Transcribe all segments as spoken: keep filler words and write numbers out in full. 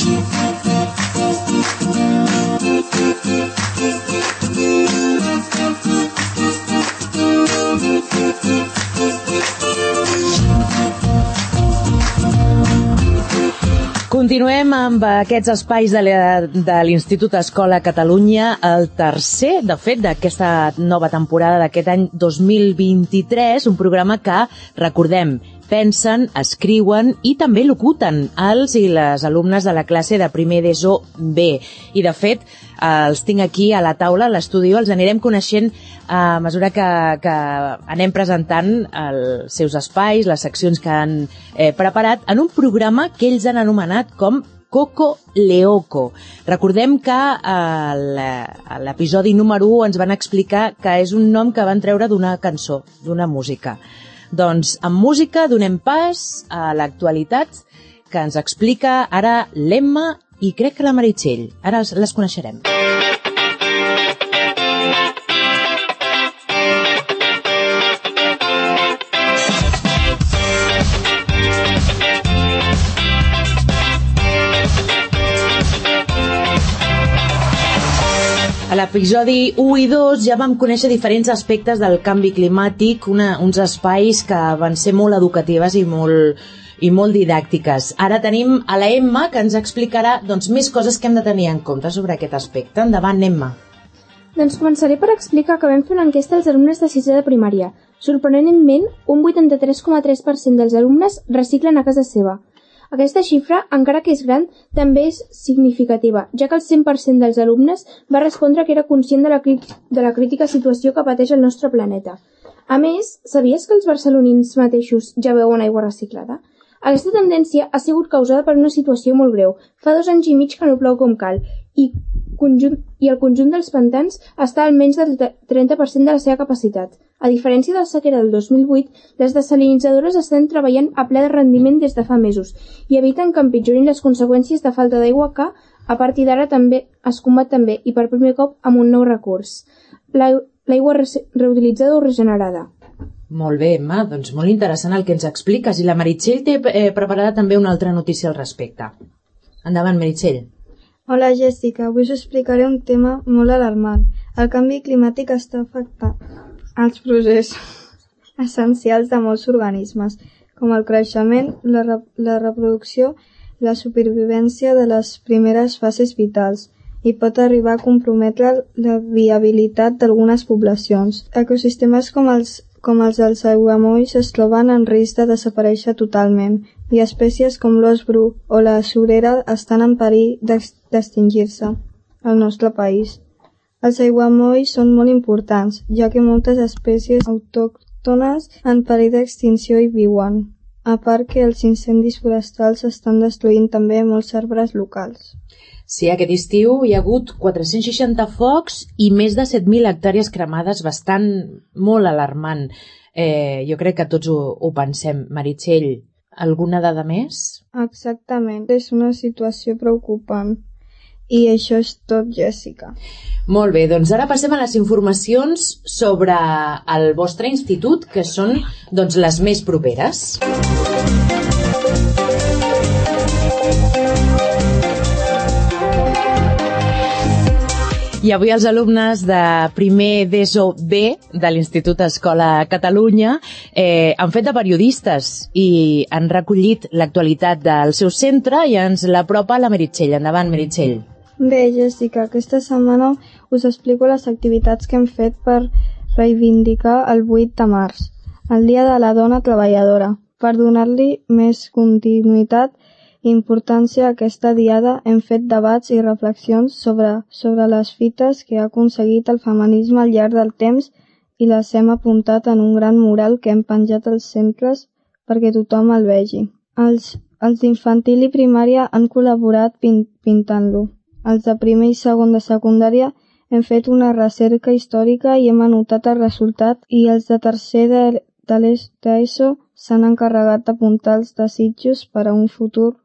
Continuem amb aquests espais de l'Institut Escola Catalunya, el tercer, de fet, d'aquesta nova temporada d'aquest any dos mil vint-i-tres, un programa que, recordem, pensen, escriuen i també locuten els i les alumnes de la classe de primer d'ESO B. I, de fet, els tinc aquí a la taula, a l'estudi, els anirem coneixent a mesura que, que anem presentant els seus espais, les seccions que han eh, preparat, en un programa que ells han anomenat com Coco Leoco. Recordem que a l'episodi número u ens van explicar que és un nom que van treure d'una cançó, d'una música. Doncs amb música donem pas a l'actualitat que ens explica ara l'Emma i crec que la Meritxell. Ara les coneixerem. A l'episodi u i dos ja vam conèixer diferents aspectes del canvi climàtic, una, uns espais que van ser molt educatives i molt, i molt didàctiques. Ara tenim a la Emma, que ens explicarà doncs, més coses que hem de tenir en compte sobre aquest aspecte. Endavant, Emma. Doncs començaré per explicar que vam fer una enquesta als alumnes de sisè de primària. Sorprenentment, un vuitanta-tres coma tres per cent dels alumnes reciclen a casa seva. Aquesta xifra, encara que és gran, també és significativa, ja que el cent per cent dels alumnes va respondre que era conscient de la, de la crítica situació que pateix el nostre planeta. A més, sabies que els barcelonins mateixos ja beuen aigua reciclada? Aquesta tendència ha sigut causada per una situació molt greu. Fa dos anys i mig que no plou com cal i, conjunt, i el conjunt dels pantans està al menys del trenta per cent de la seva capacitat. A diferència de la sequera del dos mil vuit, les desalinitzadores estan treballant a ple de rendiment des de fa mesos i eviten que empitjorin les conseqüències de falta d'aigua que, a partir d'ara, també es combat també i per primer cop amb un nou recurs, l'aigua reutilitzada o regenerada. Molt bé, Emma, doncs molt interessant el que ens expliques. I la Meritxell té eh, preparada també una altra notícia al respecte. Endavant, Meritxell. Hola, Jessica. Avui us explicaré un tema molt alarmant. El canvi climàtic està afectant els processos essencials de molts organismes, com el creixement, la, re la reproducció i la supervivència de les primeres fases vitals, i pot arribar a comprometre la viabilitat d'algunes poblacions. Ecosistemes com els, com els dels aiguamolls es troben en risc de desaparèixer totalment, i espècies com l'os bru o la surera estan en perill d'extingir-se al nostre país. Els aiguamolls són molt importants, ja que moltes espècies autòctones en perill d'extinció hi viuen, a part que els incendis forestals estan destruint també molts arbres locals. Sí, aquest estiu hi ha hagut quatre-cents seixanta focs i més de set mil hectàrees cremades, bastant molt alarmant. Eh, jo crec que tots ho, ho pensem. Meritxell, alguna dada més? Exactament, és una situació preocupant. I això és tot, Jessica. Molt bé, doncs ara passem a les informacions sobre el vostre institut, que són doncs, les més properes. I avui els alumnes de primer d'ESO B de l'Institut Escola Catalunya eh, han fet de periodistes i han recollit l'actualitat del seu centre i ens l'apropa la Meritxell. Endavant, Meritxell. Bé, Jessica, aquesta setmana us explico les activitats que hem fet per reivindicar el vuit de març, el Dia de la Dona Treballadora. Per donar-li més continuïtat i importància a aquesta diada, hem fet debats i reflexions sobre, sobre les fites que ha aconseguit el feminisme al llarg del temps i les hem apuntat en un gran mural que hem penjat als centres perquè tothom el vegi. Els, els d'infantil i primària han col·laborat pin, pintant-lo. Els de primer i segon de secundària hem fet una recerca històrica i hem anotat el resultat, i els de tercer de, de l'ESO s'han encarregat d'apuntar els desitjos per a un futur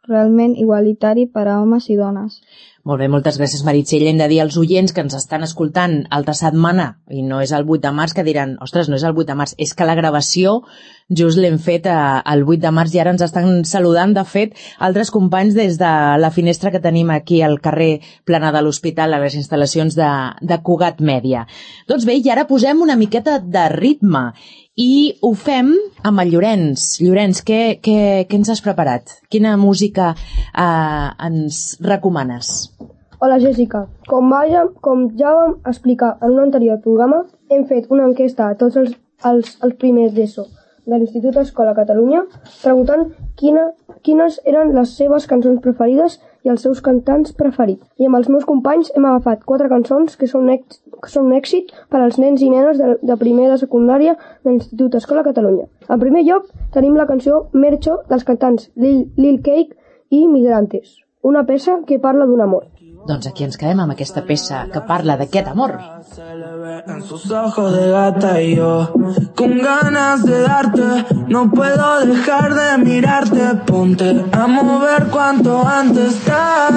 realment igualitari per a homes i dones. Molt bé, moltes gràcies, Meritxell. Hem de dir als oients que ens estan escoltant altra setmana, i no és el vuit de març, que diran, ostres, no és el vuit de març, és que la gravació just l'hem fet el vuit de març i ara ens estan saludant, de fet, altres companys des de la finestra que tenim aquí al carrer Plana de l'Hospital, a les instal·lacions de, de Cugat Mèdia. Doncs bé, i ara posem una miqueta de ritme. I ho fem amb el Llorenç. Llorenç, què, què, què ens has preparat? Quina música eh, ens recomanes? Hola, Jessica. Com, vaja, com ja vam explicar en un anterior programa, hem fet una enquesta a tots els, els, els primers d'ESO de l'Institut Escola Catalunya preguntant quina, quines eren les seves cançons preferides i els seus cantants preferits. I amb els meus companys hem agafat quatre cançons que són, ex, que són un èxit per als nens i nenes de, de primer de secundària de l'Institut Escola Catalunya. En primer lloc tenim la cançó Mercho dels cantants Lil, Lil Cake i Migrantes, una peça que parla d'un amor. Doncs aquí ens quedem amb aquesta peça que parla d'aquest amor. Se le ve en sus ojos de gata y yo con ganas de darte, no puedo dejar de mirarte, ponte a mover cuanto antes, estás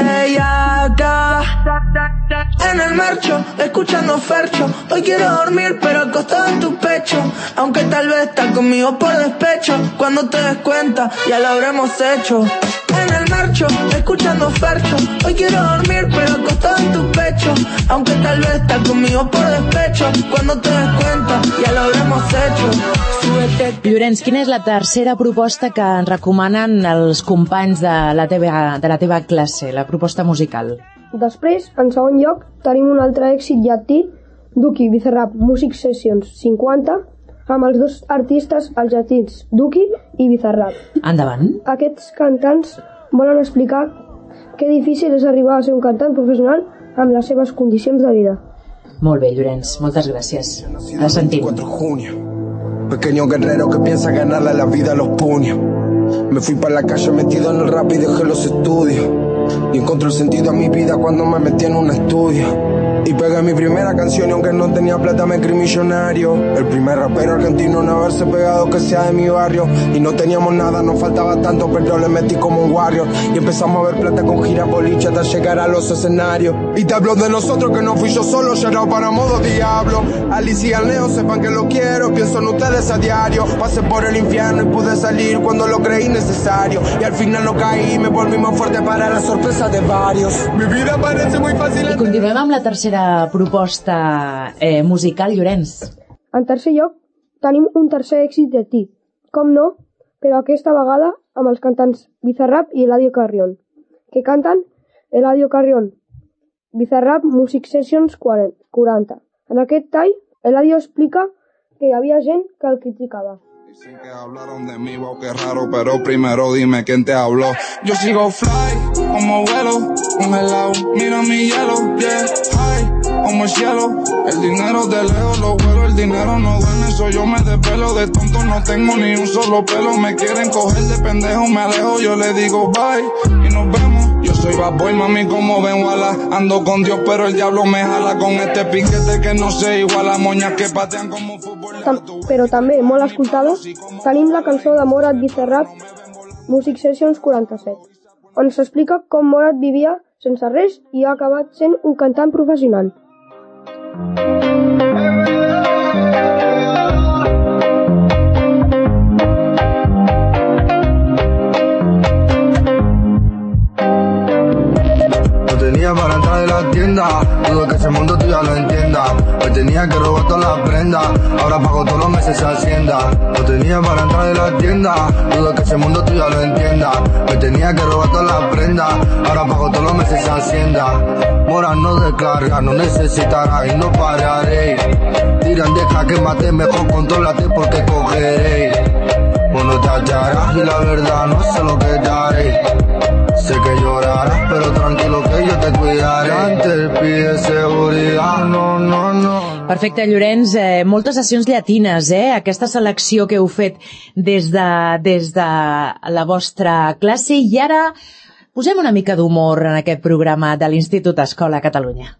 bellaca. En el marcho, escuchando Fercho, hoy quiero dormir pero acostado en tu pecho, aunque tal vez estás conmigo por despecho, cuando te des cuenta ya lo habremos hecho. En el marcho, escuchando Fercho, hoy quiero dormir pero acostado en tu pecho, aunque tal vez estás conmigo por despecho, cuando te des cuenta ja lo habremos hecho. Súbete. Llorenç, quina és la tercera proposta que ens recomanen els companys de la teva, de la teva classe, la proposta musical? Després, en segon lloc, tenim un altre èxit llatí, Duki Bizarrap Music Sessions cinquanta, amb els dos artistes argentins, Duki i Bizarrap. Endavant. Aquests cantants volen explicar que difícil és arribar a ser un cantant professional amb les seves condicions de vida. Molt bé, Llorenç, moltes gràcies. La sentim. Pequeño guerrero que piensa ganarle la vida a los puños. Me fui para la calle metido en el rap y dejé los estudios. Y encontré el sentido a mi vida cuando me metí en un estudio. Y pegué mi primera canción y aunque no tenía plata me creí millonario. El primer rapero argentino en haberse pegado que sea de mi barrio. Y no teníamos nada, nos faltaba tanto, pero le metí como un warrior. Y empezamos a ver plata con gira boliche hasta llegar a los escenarios. Y te hablo de nosotros que no fui yo solo, llegado para modo diablo. Alicia y al Neo sepan que lo quiero, pienso en ustedes a diario. Pasé por el infierno y pude salir cuando lo creí necesario. Y al final no caí, me volví más fuerte para la sorpresa de varios. Mi vida parece muy fácil. I continuem amb la tercera proposta eh, musical, Llorenç. En tercer lloc, tenim un tercer èxit de ti. Com no, però aquesta vegada amb els cantants Bizarrap i Eladio Carrión, que canten Eladio Carrión, Bizarrap Music Sessions quaranta. En aquest tall, Eladio explica que hi havia gent que el criticava. Dicen que hablaron de mí, wow, qué raro, pero primero dime quién te habló. Yo sigo fly, como vuelo, congelado, mira mi hielo, yeah, high, como el cielo. El dinero de lejos lo vuelo, el dinero no duele, eso yo me desvelo. De tonto no tengo ni un solo pelo, me quieren coger de pendejo, me alejo, yo le digo bye, y nos vemos. Yo soy bad boy, mami, como ven, wala. Ando con Dios, pero el diablo me jala con este piquete que no sé igual a moñas que patean como fútbol. Tam però també, molt escoltada, tenim la cançó de Morat Bizarrap Music Sessions quaranta-set, on s'explica com Morat vivia sense res i ha acabat sent un cantant professional. Para entrar en la tienda, dudo que ese mundo tú ya lo entiendas. Hoy tenía que robar todas las prendas, ahora pago todos los meses a Hacienda. No tenía para entrar en la tienda, dudo que ese mundo tú ya lo entiendas. Hoy tenía que robar todas las prendas, ahora pago todos los meses a Hacienda. Mora no descarga, no necesitará y no pararé. Tiran, deja que mate, mejor contrólate porque cogeré. Bueno te hallarás y la verdad no sé lo que te haré. Sé que llorarás, però tranquilo que jo te cuidaré. Antes pide seguridad, no, no, no. Perfecte, Llorenç. Eh, moltes sessions llatines, eh? Aquesta selecció que heu fet des de, des de la vostra classe. I ara posem una mica d'humor en aquest programa de l'Institut Escola Catalunya.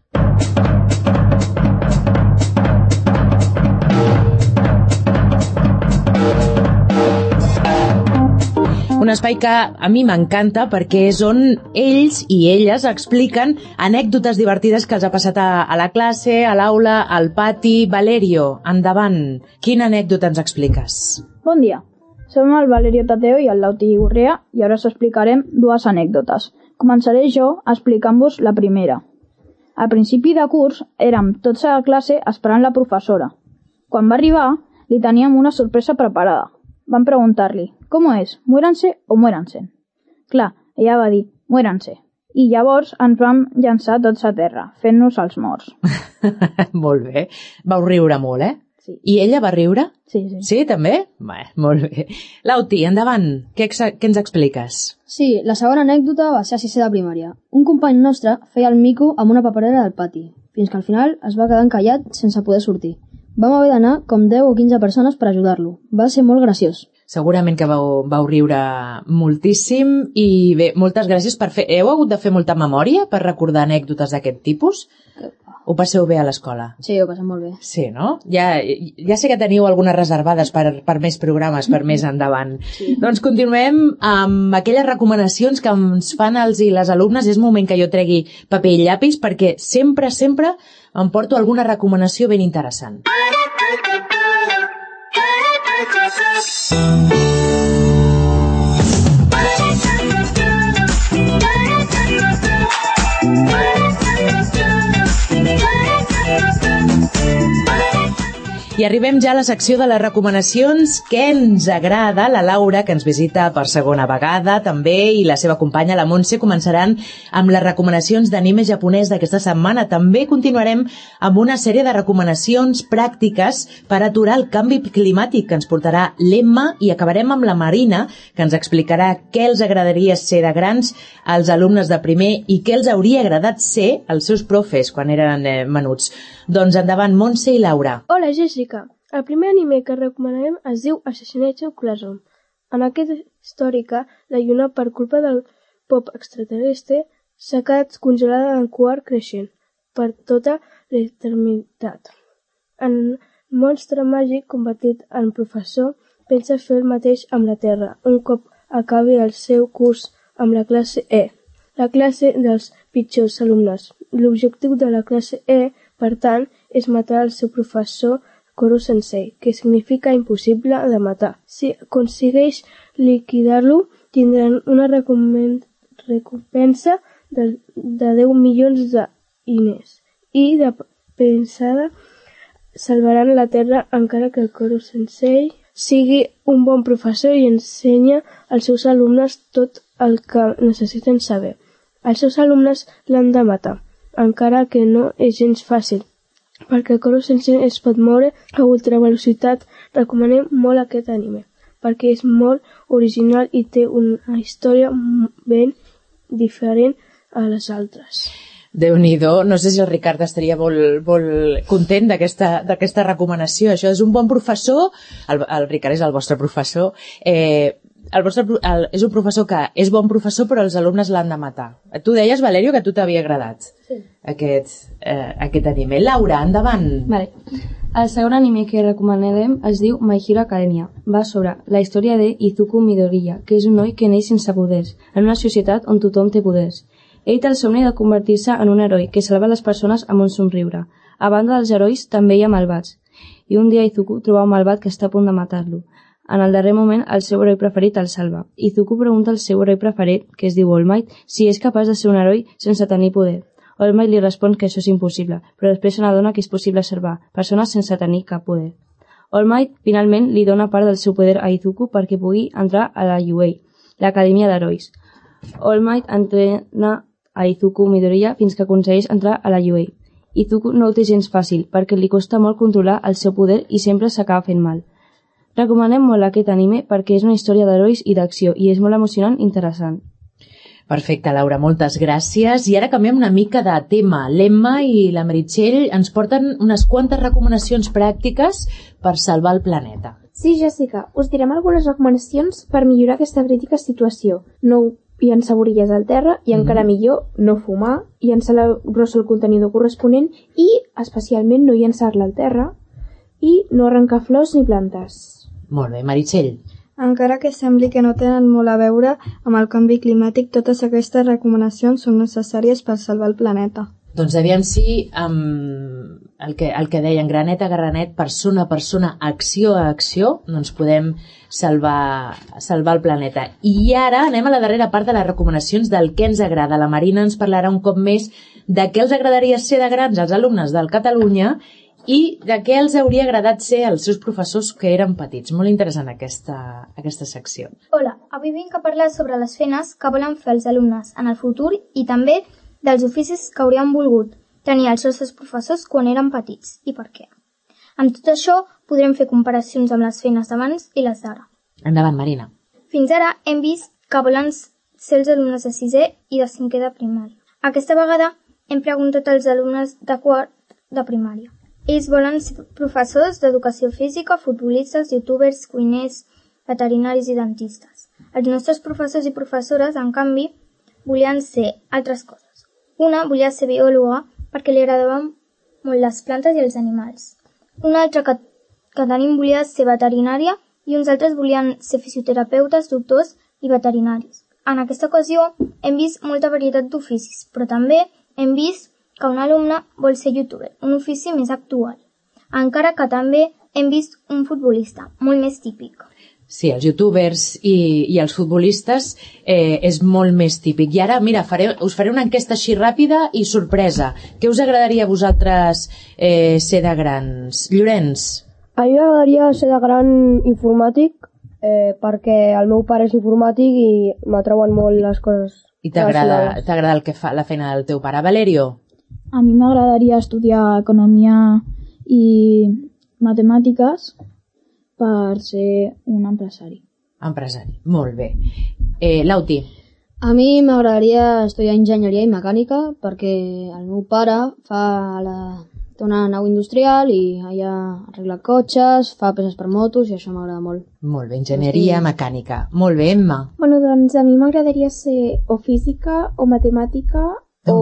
Un espai que a mi m'encanta perquè és on ells i elles expliquen anècdotes divertides que els ha passat a, a la classe, a l'aula, al pati. Valerio, endavant. Quina anècdota ens expliques? Bon dia. Som el Valerio Tateo i el Lauti Gurrea i ara us explicarem dues anècdotes. Començaré jo explicant-vos la primera. Al principi de curs érem tots a la classe esperant la professora. Quan va arribar, li teníem una sorpresa preparada. Vam preguntar-li, ¿cómo es? ¿Muéranse o muéranse? Clar, ella va dir, muéranse. I llavors ens vam llançar tots a terra, fent-nos els morts. Molt bé. Vau riure molt, eh? Sí. I ella va riure? Sí, sí. Sí, també? Bé, molt bé. Lauti, endavant. Què, què ens expliques? Sí, la segona anècdota va ser a sisè de primària. Un company nostre feia el mico amb una paperera del pati, fins que al final es va quedar encallat sense poder sortir. Vam haver d'anar com deu o quinze persones per ajudar-lo. Va ser molt graciós. Segurament que vau, vau riure moltíssim i bé, moltes gràcies per fer... Heu hagut de fer molta memòria per recordar anècdotes d'aquest tipus? Ho passeu bé a l'escola? Sí, ho passem molt bé. Sí, no? Ja, ja sé que teniu algunes reservades per, per més programes, per més endavant. Sí. Doncs continuem amb aquelles recomanacions que ens fan els i les alumnes. És moment que jo tregui paper i llapis perquè sempre, sempre em porto alguna recomanació ben interessant. I arribem ja a la secció de les recomanacions. Què ens agrada? La Laura, que ens visita per segona vegada, també, i la seva companya, la Montse, començaran amb les recomanacions d'anime japonès d'aquesta setmana. També continuarem amb una sèrie de recomanacions pràctiques per aturar el canvi climàtic que ens portarà l'Emma, i acabarem amb la Marina, que ens explicarà què els agradaria ser de grans als alumnes de primer i què els hauria agradat ser als seus profes quan eren eh, menuts. Doncs endavant, Montse i Laura. Hola, Jessica. El primer anime que recomanarem es diu Assassination Classroom. En aquesta històrica, la lluna, per culpa del pop extraterrestre, s'ha quedat congelada en quart creixent per tota l'eternitat. En monstre màgic convertit en professor pensa fer el mateix amb la Terra un cop acabi el seu curs amb la classe E, la classe dels pitjors alumnes. L'objectiu de la classe E, per tant, és matar el seu professor Koro Sensei, que significa impossible de matar. Si aconsegueix liquidar-lo, tindran una recompensa de, de deu milions d'ines i de pensada salvaran la Terra encara que el Koro Sensei sigui un bon professor i ensenya als seus alumnes tot el que necessiten saber. Els seus alumnes l'han de matar, encara que no és gens fàcil, perquè el Koro Sensei es pot moure a ultravelocitat. Recomanem molt aquest anime, perquè és molt original i té una història ben diferent a les altres. Déu-n'hi-do, no sé si el Ricard estaria molt, molt content d'aquesta recomanació. Això és un bon professor, el, el Ricard és el vostre professor, eh, el vostre, el, és un professor que és bon professor però els alumnes l'han de matar. Tu deies, Valerio, que a tu t'havia agradat sí. aquest, eh, aquest anime. Laura, endavant. Vale. El segon anime que recomanarem es diu My Hero Academia. Va sobre la història de Izuku Midoriya, que és un noi que neix sense poders, en una societat on tothom té poders. Ell té el somni de convertir-se en un heroi que salva les persones amb un somriure. A banda dels herois, també hi ha malvats. I un dia Izuku troba un malvat que està a punt de matar-lo. En el darrer moment, el seu heroi preferit el salva. Izuku pregunta al seu heroi preferit, que es diu All Might, si és capaç de ser un heroi sense tenir poder. All Might li respon que això és impossible, però després se n'adona que és possible salvar persones sense tenir cap poder. All Might, finalment, li dona part del seu poder a Izuku perquè pugui entrar a la U A, l'Acadèmia d'Herois. All Might entrena a Izuku Midoriya fins que aconsegueix entrar a la U A. Izuku no ho té gens fàcil, perquè li costa molt controlar el seu poder i sempre s'acaba fent mal. Recomanem molt aquest anime perquè és una història d'herois i d'acció i és molt emocionant i interessant. Perfecte, Laura, moltes gràcies. I ara canviem una mica de tema. L'Emma i la Meritxell ens porten unes quantes recomanacions pràctiques per salvar el planeta. Sí, Jessica, us direm algunes recomanacions per millorar aquesta crítica situació. No llançar borilles al terra i, encara mm. millor, no fumar, llançar la grossa al contenidor corresponent i, especialment, no llançar-la al terra i no arrencar flors ni plantes. Molt bé, Meritxell. Encara que sembli que no tenen molt a veure amb el canvi climàtic, totes aquestes recomanacions són necessàries per salvar el planeta. Doncs aviam si um, el, que, el que deien granet a granet, persona a persona, acció a acció, doncs podem salvar, salvar el planeta. I ara anem a la darrera part de les recomanacions del què ens agrada. La Marina ens parlarà un cop més de què els agradaria ser de grans als alumnes del Catalunya i de què els hauria agradat ser als seus professors que eren petits. Molt interessant aquesta, aquesta secció. Hola, avui vinc a parlar sobre les feines que volen fer els alumnes en el futur i també dels oficis que haurien volgut tenir els nostres professors quan eren petits i per què. Amb tot això podrem fer comparacions amb les feines d'abans i les d'ara. Endavant, Marina. Fins ara hem vist que volen ser els alumnes de sisè i de cinquè de primària. Aquesta vegada hem preguntat als alumnes de quart de primària. Ells volen ser professors d'educació física, futbolistes, youtubers, cuiners, veterinaris i dentistes. Els nostres professors i professores, en canvi, volien ser altres coses. Una volia ser biòloga perquè li agradaven molt les plantes i els animals. Una altra que, que tenim volia ser veterinària i uns altres volien ser fisioterapeutes, doctors i veterinaris. En aquesta ocasió hem vist molta varietat d'oficis, però també hem vist que un alumne vol ser youtuber, un ofici més actual. Encara que també hem vist un futbolista, molt més típic. Sí, els youtubers i, i els futbolistes eh, és molt més típic. I ara, mira, faré, us faré una enquesta així ràpida i sorpresa. Què us agradaria a vosaltres eh, ser de grans? Llorenç? A mi m'agradaria ser de gran informàtic eh, perquè el meu pare és informàtic i m'atrauen molt les coses. I t'agrada t'agrada el que fa la feina del teu pare. Valerio? A mi m'agradaria estudiar economia i matemàtiques per ser un empresari. Empresari, molt bé. Eh, Lauti? A mi m'agradaria estudiar enginyeria i mecànica perquè el meu pare fa la... té una nau industrial i allà arregla cotxes, fa peces per motos i això m'agrada molt. Molt bé, enginyeria sí. Mecànica. Molt bé, Emma? Bueno, doncs a mi m'agradaria ser o física o matemàtica o...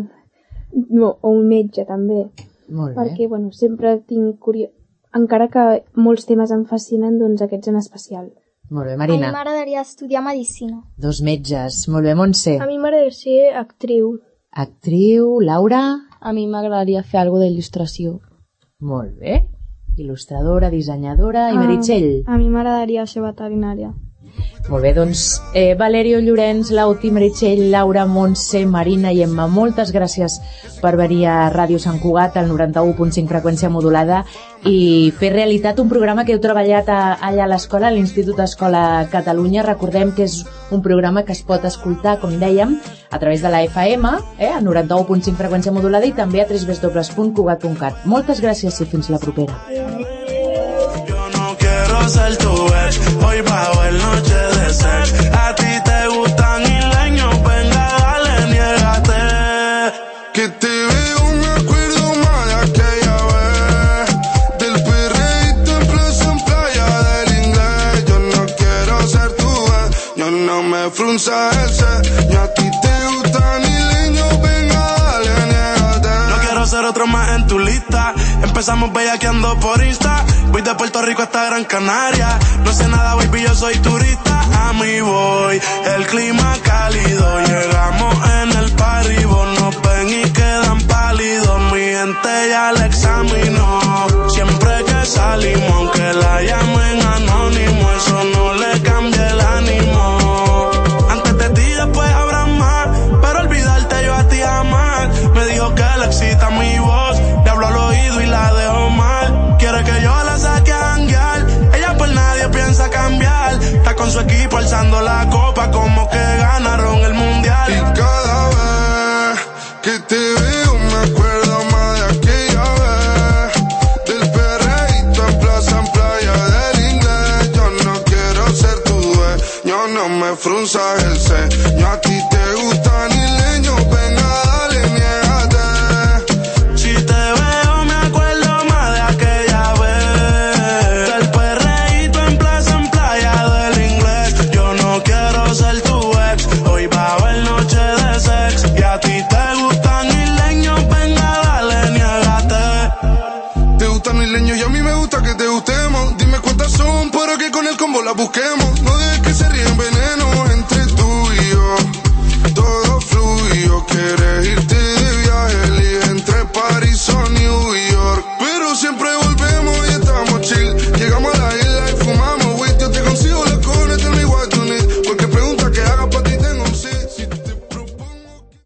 No, o un metge també. Molt bé. Perquè, bueno, sempre tinc curiositat. Encara que molts temes em fascinen, doncs aquests en especial. Molt bé, Marina. A mi m'agradaria estudiar medicina. Dos metges. Molt bé, Montse. A mi m'agradaria ser actriu. Actriu, Laura? A mi m'agradaria fer alguna d'il·lustració. Molt bé. Il·lustradora, dissenyadora i Meritxell? A, a mi m'agradaria ser veterinària. Molt bé, doncs eh, Valerio, Llorenç, Lauti, Meritxell, Laura, Montse, Marina i Emma, moltes gràcies per venir a Ràdio Sant Cugat al noranta-u punt cinc freqüència modulada i fer realitat un programa que heu treballat a, allà a l'escola, a l'Institut Escola Catalunya. Recordem que és un programa que es pot escoltar, com dèiem, a través de la F M, eh, a noranta-u punt cinc freqüència modulada i també a w w w punt cugat punt cat. Moltes gràcies i fins la propera. Ser tu ex, hoy bajo el noche de sex. A ti te gustan isleños, venga dale, niégate. Que te veo, me acuerdo mal de aquella vez. Del perreíto en plaza, en playa del inglés. Yo no quiero ser tu ex, yo no me frunza ese. Y a ti te gustan isleños, venga dale, niégate. No quiero ser otro más en tu lista. Empezamos bellaqueando por Insta. Voy de Puerto Rico hasta Gran Canaria. No sé nada, baby, yo soy turista. A mí voy, el clima cálido. Llegamos en el party, vos nos ven y quedan pálidos. Mi gente ya la examinó. Siempre que salimos, aunque la llamen anónimo, eso no le cambia el ánimo. Antes de ti, después habrá más, pero olvidarte yo a ti jamás. Me dijo que le excita mi voz, le hablo al oído y la dejo mal. Quiere que yo la saque a janguear, ella por nadie piensa cambiar. Está con su equipo alzando la copa como que ganaron el mundial. Y cada vez que te veo